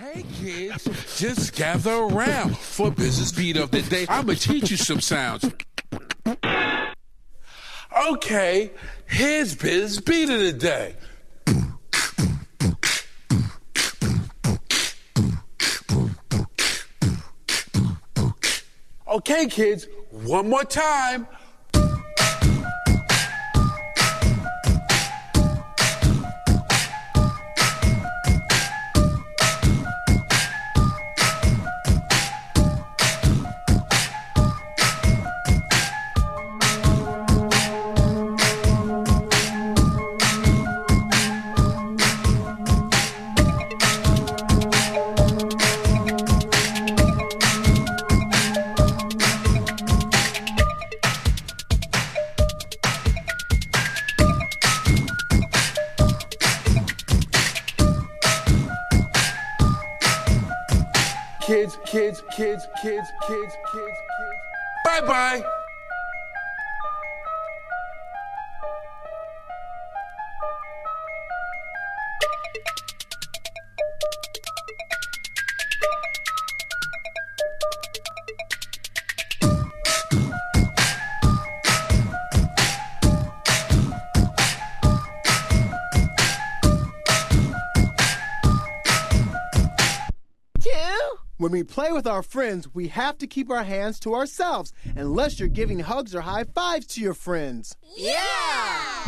Hey kids, just gather around for Business Beat of the Day. I'm gonna teach you some sounds. Okay, here's Business Beat of the Day. Okay, kids, one more time. Kids. Bye-bye. When we play with our friends, we have to keep our hands to ourselves, unless you're giving hugs or high fives to your friends. Yeah!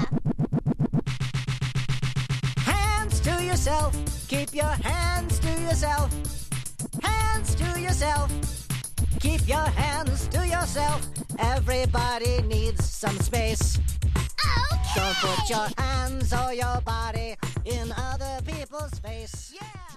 Hands to yourself. Keep your hands to yourself. Hands to yourself. Keep your hands to yourself. Everybody needs some space. Okay. Don't put your hands or your body in other people's face. Yeah!